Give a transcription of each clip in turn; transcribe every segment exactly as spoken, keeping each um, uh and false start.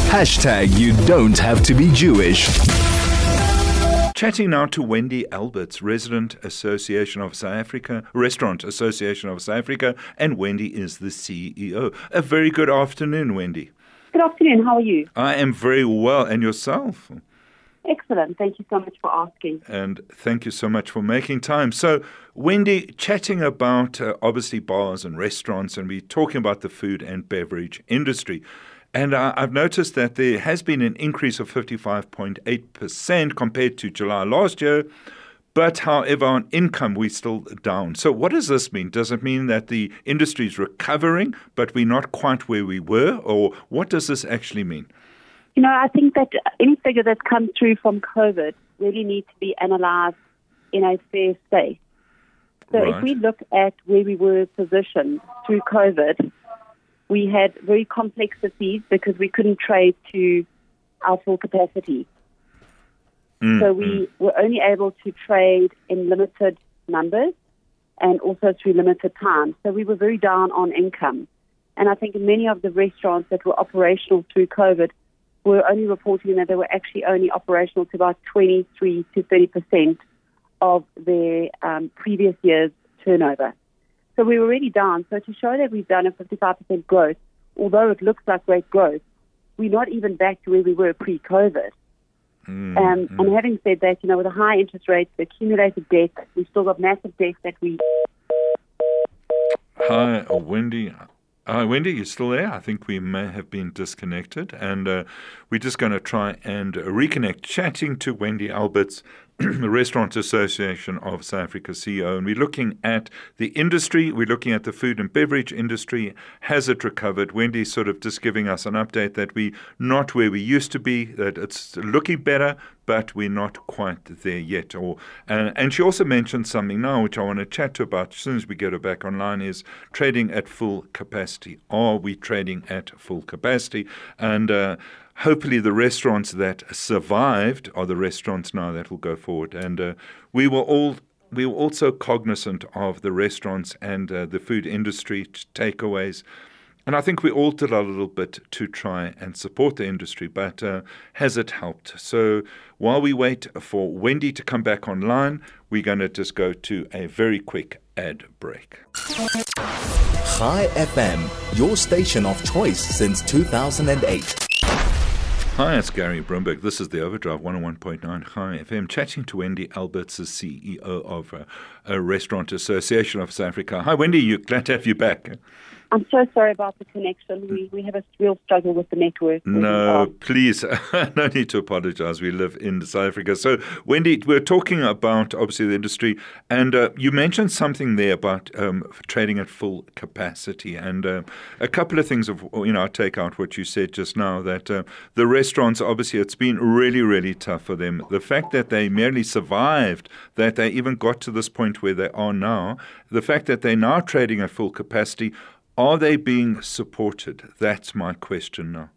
Hashtag you don't have to be Jewish. Chatting now to Wendy Alberts, Resident Association of South Africa, Restaurant Association of South Africa, and Wendy is the C E O. A very good afternoon, Wendy. Good afternoon. How are you? I am very well. And yourself? Excellent. Thank you so much for asking. And thank you so much for making time. So, Wendy, chatting about uh, obviously bars and restaurants, and we're talking about the food and beverage industry. And uh, I've noticed that there has been an increase of fifty-five point eight percent compared to July last year. But however, on income, we're still down. So what does this mean? Does it mean that the industry is recovering, but we're not quite where we were? Or what does this actually mean? You know, I think that any figure that's come through from COVID really needs to be analysed in a fair space. So Right. if we look at where we were positioned through COVID, we had very complexities because we couldn't trade to our full capacity. Mm, so we mm. were only able to trade in limited numbers and also through limited time. So we were very down on income. And I think many of the restaurants that were operational through COVID were only reporting that they were actually only operational to about twenty-three to thirty percent of their um, previous year's turnover. So we were really down. So to show that we've done a fifty-five percent growth, although it looks like great growth, we're not even back to where we were pre-COVID. Mm, um, mm. And having said that, you know, with the high interest rates, the accumulated debt, we've still got massive debt that we... Hi, uh, Wendy. Hi, Wendy, you still there? I think we may have been disconnected, and uh, we're just going to try and reconnect. Chatting to Wendy Alberts, the Restaurant Association of South Africa C E O, and we're looking at the industry. We're looking at the food and beverage industry. Has it recovered? Wendy's sort of just giving us an update that we're not where we used to be, that it's looking better, but we're not quite there yet. Or uh, and she also mentioned something now, which I want to chat to about as soon as we get her back online, is trading at full capacity. Are we trading at full capacity? And uh, hopefully the restaurants that survived are the restaurants now that will go forward. And uh, we were all we were also cognizant of the restaurants and uh, the food industry takeaways. And I think we all did a little bit to try and support the industry, but uh, has it helped? So while we wait for Wendy to come back online, we're going to just go to a very quick ad break. Chai F M, your station of choice since two thousand eight. Hi, it's Gary Brumberg. This is the Overdrive one oh one point nine Chai F M, chatting to Wendy Alberts, the C E O of uh, a Restaurant Association of South Africa. Hi, Wendy. You glad to have you back. I'm so sorry about the connection. We we have a real struggle with the network. No, Um, please, no need to apologize. We live in South Africa. So, Wendy, we're talking about, obviously, the industry, and uh, you mentioned something there about um, trading at full capacity. And uh, a couple of things, of you know, I take out what you said just now, that uh, the restaurants, obviously, it's been really, really tough for them. The fact that they merely survived, that they even got to this point where they are now, the fact that they're now trading at full capacity, are they being supported? That's my question now.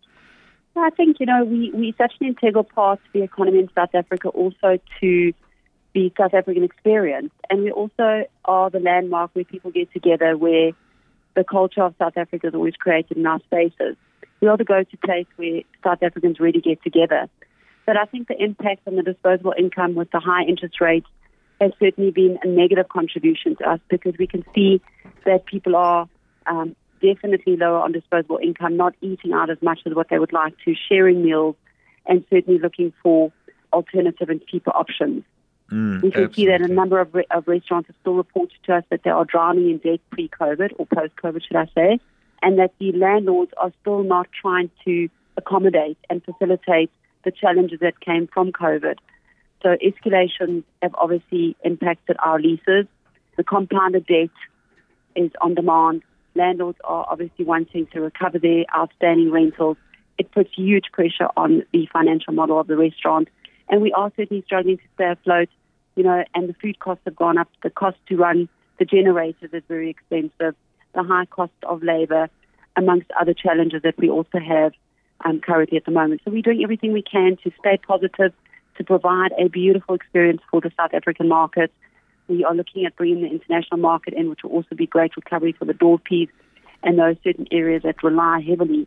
I think, you know, we, we're such an integral part to the economy in South Africa, also to the South African experience. And we also are the landmark where people get together, where the culture of South Africa is always created in our spaces. We are the go-to place where South Africans really get together. But I think the impact on the disposable income with the high interest rates has certainly been a negative contribution to us, because we can see that people are Um, definitely lower on disposable income, not eating out as much as what they would like to, sharing meals, and certainly looking for alternative and cheaper options. Mm, we can absolutely. see that a number of, re- of restaurants have still reported to us that they are drowning in debt pre-COVID, or post-COVID, should I say, and that the landlords are still not trying to accommodate and facilitate the challenges that came from COVID. So escalations have obviously impacted our leases. The compounded debt is on demand. Landlords are obviously wanting to recover their outstanding rentals. It puts huge pressure on the financial model of the restaurant. And we are certainly struggling to stay afloat, you know, and the food costs have gone up. The cost to run the generators is very expensive. The high cost of labor, amongst other challenges that we also have um, currently at the moment. So we're doing everything we can to stay positive, to provide a beautiful experience for the South African market. We are looking at bringing the international market in, which will also be great recovery for the door piece and those certain areas that rely heavily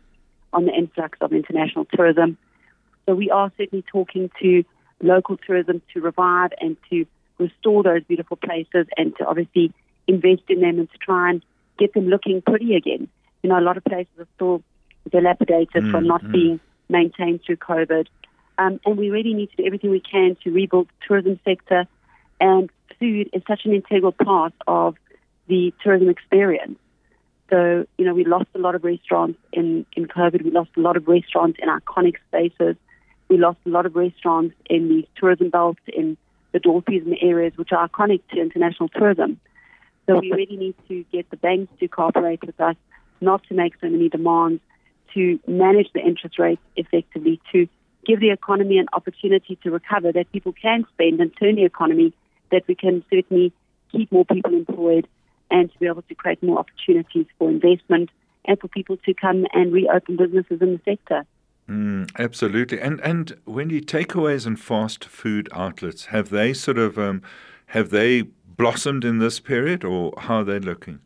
on the influx of international tourism. So we are certainly talking to local tourism to revive and to restore those beautiful places and to obviously invest in them and to try and get them looking pretty again. You know, a lot of places are still dilapidated mm, from not mm. being maintained through COVID. Um, and we really need to do everything we can to rebuild the tourism sector. And food is such an integral part of the tourism experience. So, you know, we lost a lot of restaurants in, in COVID. We lost a lot of restaurants in iconic spaces. We lost a lot of restaurants in the tourism belts, in the Dorpies and the areas which are iconic to international tourism. So we really need to get the banks to cooperate with us, not to make so many demands, to manage the interest rates effectively, to give the economy an opportunity to recover, that people can spend and turn the economy, that we can certainly keep more people employed and to be able to create more opportunities for investment and for people to come and reopen businesses in the sector. Mm, absolutely. And and Wendy, takeaways and fast food outlets, have they sort of um, have they blossomed in this period, or how are they looking?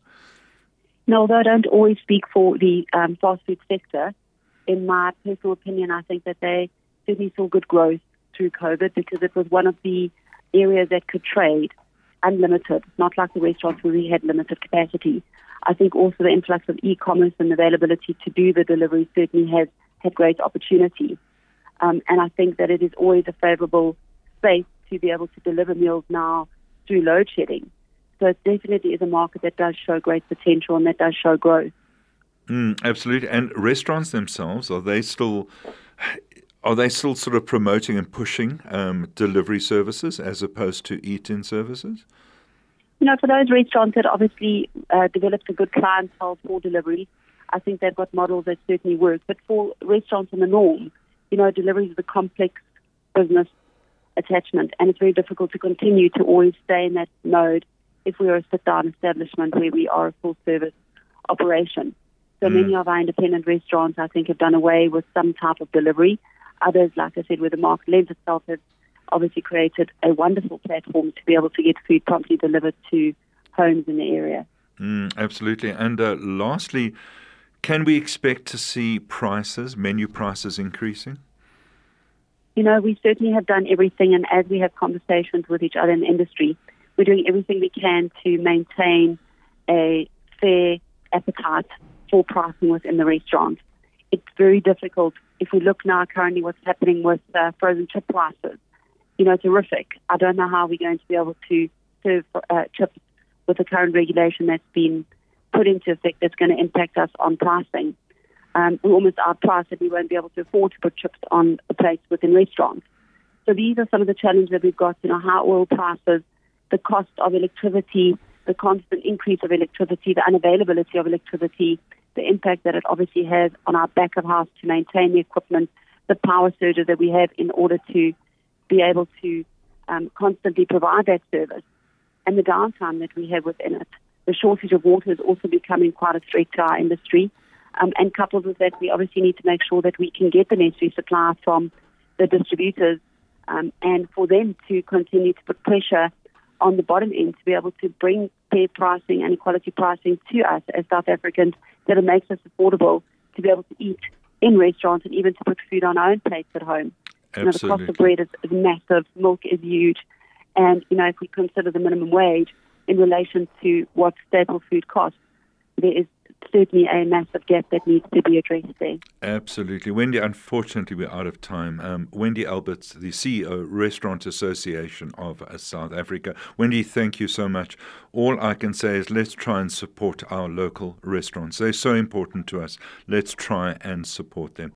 No, although I don't always speak for the um, fast food sector, in my personal opinion, I think that they certainly saw good growth through COVID because it was one of the areas that could trade unlimited, not like the restaurants where we had limited capacity. I think also the influx of e-commerce and availability to do the delivery certainly has had great opportunity. Um, and I think that it is always a favorable space to be able to deliver meals now through load shedding. So it definitely is a market that does show great potential and that does show growth. Mm, absolutely. And restaurants themselves, are they still are they still sort of promoting and pushing um, delivery services as opposed to eat-in services? You know, for those restaurants that obviously uh, developed a good clientele for delivery, I think they've got models that certainly work. But for restaurants in the norm, you know, delivery is a complex business attachment, and it's very difficult to continue to always stay in that mode if we are a sit-down establishment where we are a full-service operation. So mm. many of our independent restaurants, I think, have done away with some type of delivery. Others, like I said, where the market lends itself, have obviously created a wonderful platform to be able to get food promptly delivered to homes in the area. Mm, absolutely. And uh, lastly, can we expect to see prices, menu prices increasing? You know, we certainly have done everything, and as we have conversations with each other in the industry, we're doing everything we can to maintain a fair appetite for pricing within the restaurant. It's very difficult. If we look now currently what's happening with uh, frozen chip prices, you know, terrific. I don't know how we're going to be able to serve uh, chips with the current regulation that's been put into effect that's going to impact us on pricing. Um, we're almost outpriced that we won't be able to afford to put chips on the plates within restaurants. So these are some of the challenges that we've got, you know, high oil prices, the cost of electricity, the constant increase of electricity, the unavailability of electricity, the impact that it obviously has on our back of house to maintain the equipment, the power surges that we have in order to be able to um, constantly provide that service, and the downtime that we have within it. The shortage of water is also becoming quite a threat to our industry. Um, and coupled with that, we obviously need to make sure that we can get the necessary supply from the distributors um, and for them to continue to put pressure on the bottom end to be able to bring fair pricing and equality pricing to us as South Africans that it makes us affordable to be able to eat in restaurants and even to put food on our own plates at home. You know, the cost of bread is, is massive, milk is huge, and you know, if we consider the minimum wage in relation to what staple food costs, there is certainly a massive gap that needs to be addressed there. Absolutely. Wendy, unfortunately, we're out of time. Um, Wendy Alberts, the C E O, Restaurant Association of uh, South Africa. Wendy, thank you so much. All I can say is let's try and support our local restaurants. They're so important to us. Let's try and support them.